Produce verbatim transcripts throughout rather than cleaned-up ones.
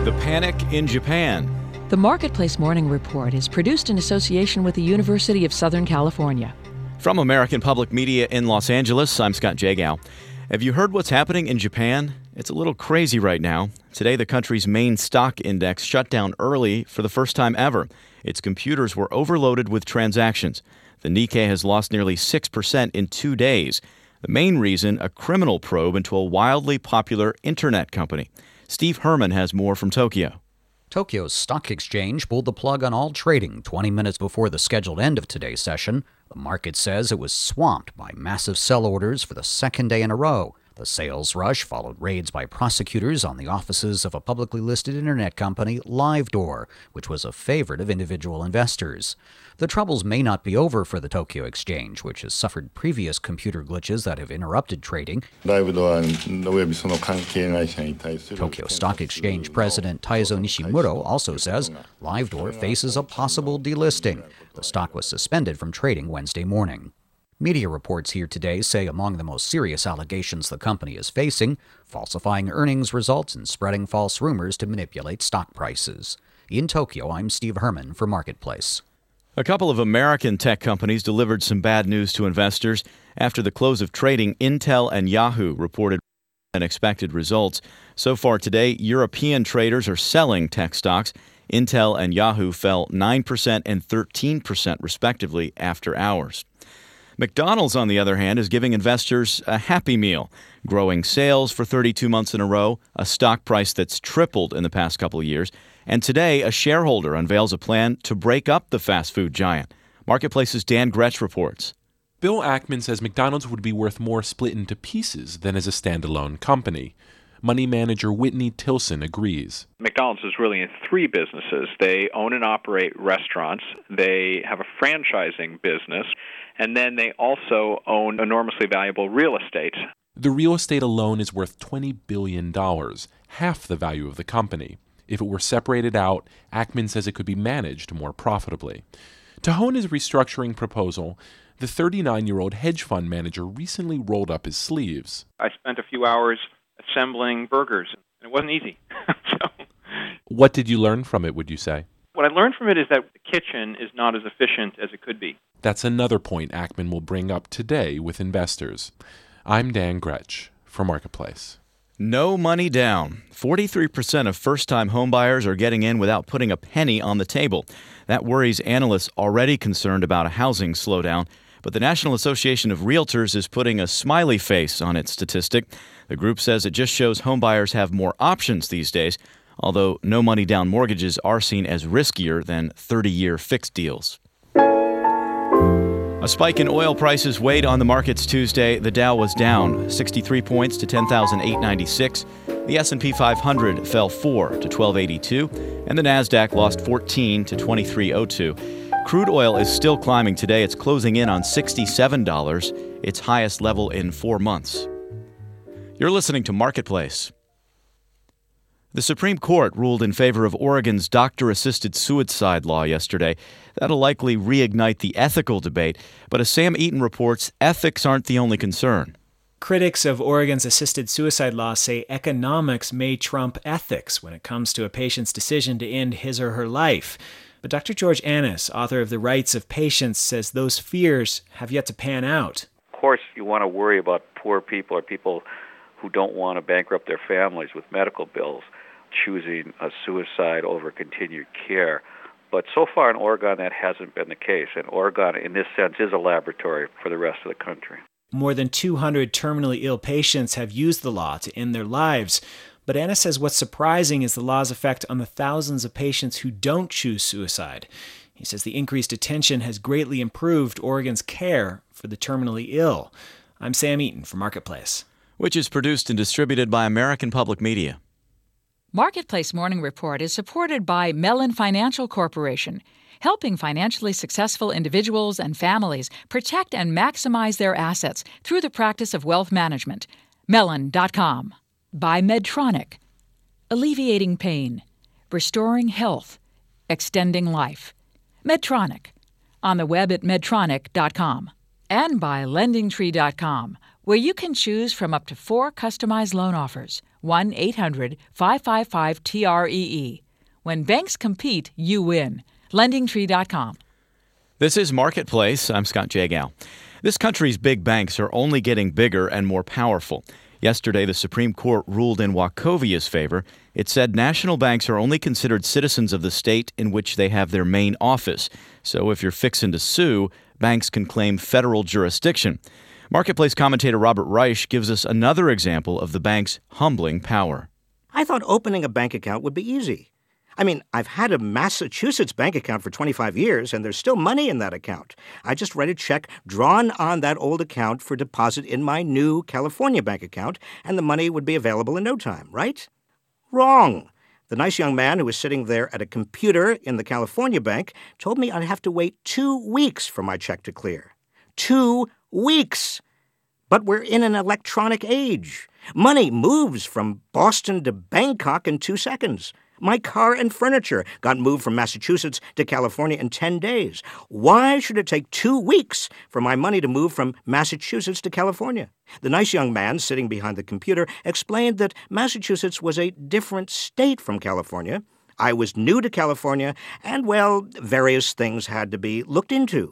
The panic in Japan. The Marketplace Morning Report is produced in association with the University of Southern California. From American Public Media in Los Angeles, I'm Scott Jagow. Have you heard what's happening in Japan? It's a little crazy right now. Today, the country's main stock index shut down early for the first time ever. Its computers were overloaded with transactions. The Nikkei has lost nearly six percent in two days. The main reason, a criminal probe into a wildly popular internet company. Steve Herman has more from Tokyo. Tokyo's stock exchange pulled the plug on all trading twenty minutes before the scheduled end of today's session. The market says it was swamped by massive sell orders for the second day in a row. The sales rush followed raids by prosecutors on the offices of a publicly listed internet company, LiveDoor, which was a favorite of individual investors. The troubles may not be over for the Tokyo Exchange, which has suffered previous computer glitches that have interrupted trading. Tokyo Stock Exchange President Taizo Nishimuro also says LiveDoor faces a possible delisting. The stock was suspended from trading Wednesday morning. Media reports here today say among the most serious allegations the company is facing, falsifying earnings results and spreading false rumors to manipulate stock prices. In Tokyo, I'm Steve Herman for Marketplace. A couple of American tech companies delivered some bad news to investors. After the close of trading, Intel and Yahoo reported unexpected results. So far today, European traders are selling tech stocks. Intel and Yahoo fell nine percent and thirteen percent respectively after hours. McDonald's, on the other hand, is giving investors a happy meal, growing sales for thirty-two months in a row, a stock price that's tripled in the past couple of years, and today a shareholder unveils a plan to break up the fast food giant. Marketplace's Dan Gretsch reports. Bill Ackman says McDonald's would be worth more split into pieces than as a standalone company. Money manager Whitney Tilson agrees. McDonald's is really in three businesses. They own and operate restaurants, they have a franchising business, and then they also own enormously valuable real estate. The real estate alone is worth twenty billion dollars, half the value of the company. If it were separated out, Ackman says it could be managed more profitably. To hone his restructuring proposal, the thirty-nine-year-old hedge fund manager recently rolled up his sleeves. I spent a few hours assembling burgers, and it wasn't easy. so, What did you learn from it, would you say? What I learned from it is that the kitchen is not as efficient as it could be. That's another point Ackman will bring up today with investors. I'm Dan Gretsch for Marketplace. No money down. forty-three percent of first-time homebuyers are getting in without putting a penny on the table. That worries analysts already concerned about a housing slowdown. But the National Association of Realtors is putting a smiley face on its statistic. The group says it just shows homebuyers have more options these days, although no money down mortgages are seen as riskier than thirty-year fixed deals. A spike in oil prices weighed on the markets Tuesday. The Dow was down sixty-three points to ten thousand eight hundred ninety-six. The S and P five hundred fell four to twelve eighty-two, and the Nasdaq lost fourteen to twenty-three oh two. Crude oil is still climbing today. It's closing in on sixty-seven dollars, its highest level in four months. You're listening to Marketplace. The Supreme Court ruled in favor of Oregon's doctor-assisted suicide law yesterday. That'll likely reignite the ethical debate, but as Sam Eaton reports, ethics aren't the only concern. Critics of Oregon's assisted suicide law say economics may trump ethics when it comes to a patient's decision to end his or her life. But Doctor George Annis, author of The Rights of Patients, says those fears have yet to pan out. Of course, you want to worry about poor people or people who don't want to bankrupt their families with medical bills, choosing a suicide over continued care. But so far in Oregon, that hasn't been the case. And Oregon, in this sense, is a laboratory for the rest of the country. More than two hundred terminally ill patients have used the law to end their lives. But Anna says what's surprising is the law's effect on the thousands of patients who don't choose suicide. He says the increased attention has greatly improved Oregon's care for the terminally ill. I'm Sam Eaton for Marketplace. Which is produced and distributed by American Public Media. Marketplace Morning Report is supported by Mellon Financial Corporation, helping financially successful individuals and families protect and maximize their assets through the practice of wealth management. Mellon dot com. By Medtronic, alleviating pain, restoring health, extending life. Medtronic, on the web at medtronic dot com. And by lending tree dot com, where you can choose from up to four customized loan offers. one eight hundred five five five T R E E. When banks compete, you win. lending tree dot com. This is Marketplace. I'm Scott Jagow. This country's big banks are only getting bigger and more powerful. Yesterday, the Supreme Court ruled in Wachovia's favor. It said national banks are only considered citizens of the state in which they have their main office. So if you're fixing to sue, banks can claim federal jurisdiction. Marketplace commentator Robert Reich gives us another example of the bank's humbling power. I thought opening a bank account would be easy. I mean, I've had a Massachusetts bank account for twenty-five years, and there's still money in that account. I just write a check drawn on that old account for deposit in my new California bank account, and the money would be available in no time, right? Wrong. The nice young man who was sitting there at a computer in the California bank told me I'd have to wait two weeks for my check to clear. Two weeks! But we're in an electronic age. Money moves from Boston to Bangkok in two seconds. My car and furniture got moved from Massachusetts to California in ten days. Why should it take two weeks for my money to move from Massachusetts to California? The nice young man sitting behind the computer explained that Massachusetts was a different state from California. I was new to California, and, well, various things had to be looked into.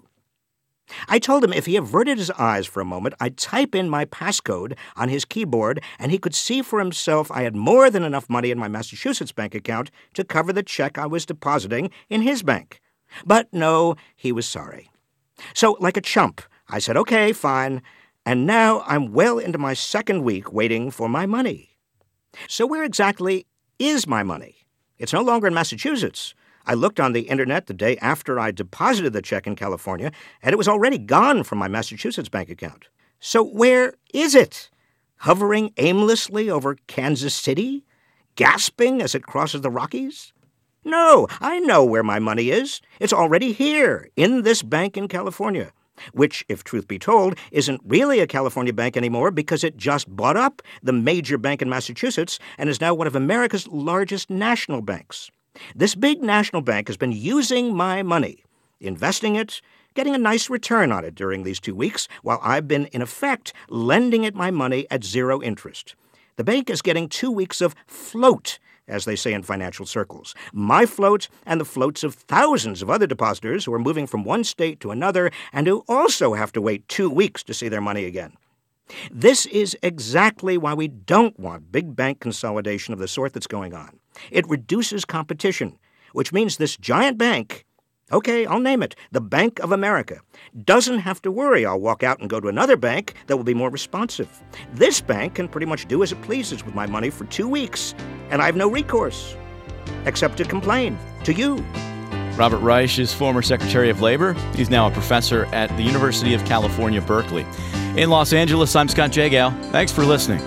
I told him if he averted his eyes for a moment, I'd type in my passcode on his keyboard, and he could see for himself I had more than enough money in my Massachusetts bank account to cover the check I was depositing in his bank. But no, he was sorry. So, like a chump, I said, okay, fine, and now I'm well into my second week waiting for my money. So where exactly is my money? It's no longer in Massachusetts. I looked on the internet the day after I deposited the check in California, and it was already gone from my Massachusetts bank account. So where is it? Hovering aimlessly over Kansas City? Gasping as it crosses the Rockies? No, I know where my money is. It's already here, in this bank in California, which, if truth be told, isn't really a California bank anymore because it just bought up the major bank in Massachusetts and is now one of America's largest national banks. This big national bank has been using my money, investing it, getting a nice return on it during these two weeks, while I've been, in effect, lending it my money at zero interest. The bank is getting two weeks of float, as they say in financial circles. My float and the floats of thousands of other depositors who are moving from one state to another and who also have to wait two weeks to see their money again. This is exactly why we don't want big bank consolidation of the sort that's going on. It reduces competition, which means this giant bank, okay, I'll name it, the Bank of America, doesn't have to worry I'll walk out and go to another bank that will be more responsive. This bank can pretty much do as it pleases with my money for two weeks, and I have no recourse, except to complain to you. Robert Reich is former Secretary of Labor. He's now a professor at the University of California, Berkeley. In Los Angeles, I'm Scott Jagow. Thanks for listening.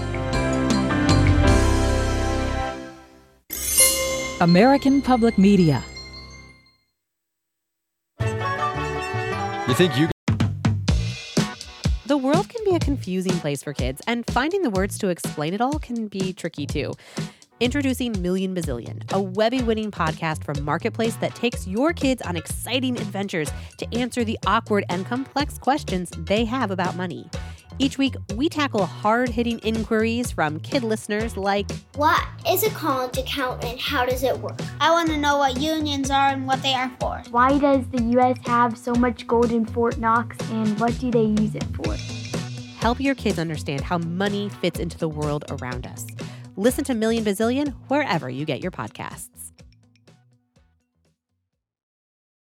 American Public Media. You think you... The world can be a confusing place for kids, and finding the words to explain it all can be tricky too. Introducing Million Bazillion, a Webby-winning podcast from Marketplace that takes your kids on exciting adventures to answer the awkward and complex questions they have about money. Each week, we tackle hard-hitting inquiries from kid listeners like, what is a college account and how does it work? I want to know what unions are and what they are for. Why does the U S have so much gold in Fort Knox and what do they use it for? Help your kids understand how money fits into the world around us. Listen to Million Bazillion wherever you get your podcasts.